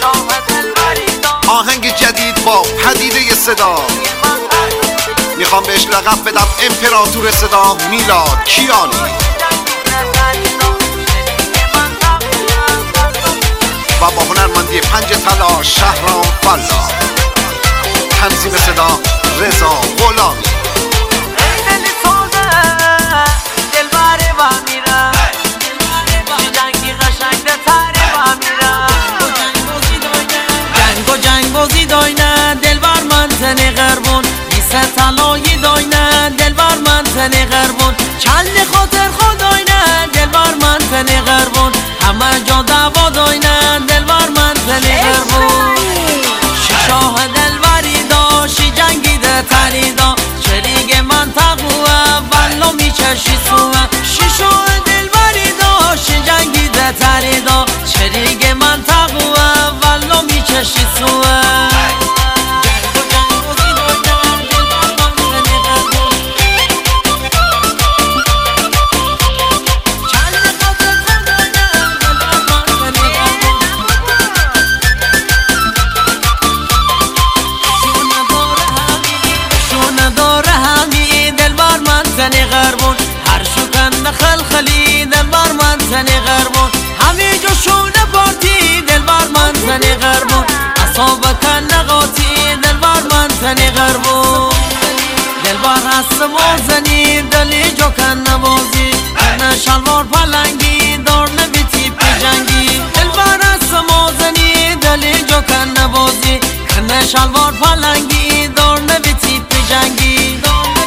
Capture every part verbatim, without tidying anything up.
آهنگ جدید با پدیده صدا، میخوام بهش لقب بدم امپراتور صدا، میلاد کیانی. و با هنرمندی پنج طلا شهرام فلا. تنظیم صدا رضا غلامی. بازی داینه دلبر من تن غربون بیسه طلایی داینه دلبر من تن غربون چند خاطر خود داینه دلبر من تن غربون همه جا دعوا داینه دلبر من تن غربون شاه دلبری داشی جنگیده تریدا شریک من تقوه والله میچشی سوه شاه دلبری داشی جنگیده تریدا شریک من تقوه والله میچشی سوه. تنی غربون هر شکن خلخلی دلبر من تنی غربون همه جو شونه پارتی دلبر من تنی غربون اصاب کن نقاطی دلبر من تنی غربون دلبر هست موزنی دلی جو کن نبازی کن شلوار پلنگی دار نبیتی پی جنگی دلبر هست موزنی دلی جو کن نبازی کن شلوار پلنگی دار نبیتی پی جنگی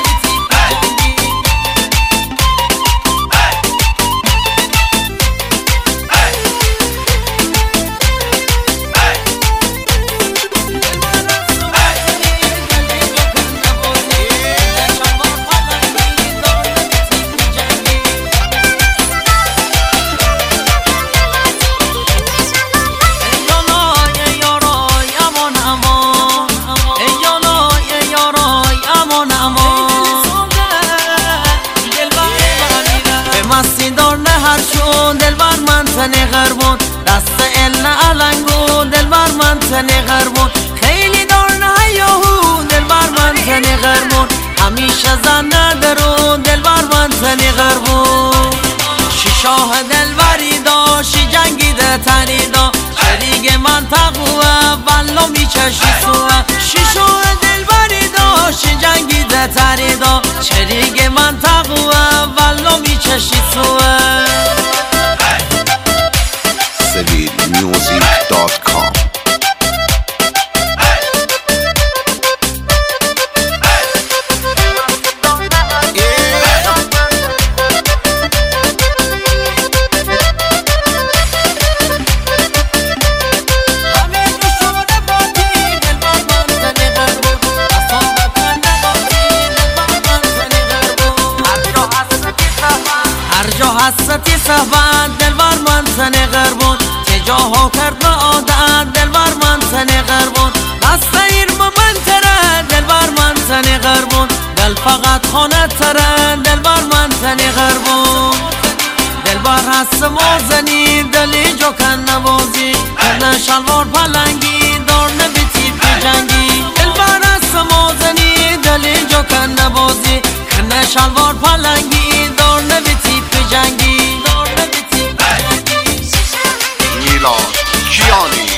دلبر من تنی غربون دست ال علنگو دلبر من تنی غربون خیلی دار نه یهو دلبر من تنی غربون همیشه زن ندارو دلبر من تنی غربون شاه دلبری داشی جنگیده تریدا شریک من تقوه والله میچشی سوه شاه دلبری داشی جنگیده تریدا شریک من تقوه والله میچشی سوه. سویل میوزیک دات کام. حستی صحبت دلبر من تنی غربون تجاها کرد عادت دلبر من تنی غربون دست ایرم من تره دلبر من تنی غربون دل فقط خانه تره دلبر من تنی غربون دلبر هست موزنی دلی جو کن نبازی کن شلوار پلنگی دار نبیتی پی جنگی دلبر هست موزنی دلی جو کن نبازی کن شلوار پلنگی دار نبیتی پی جنگی میلاد کیانی.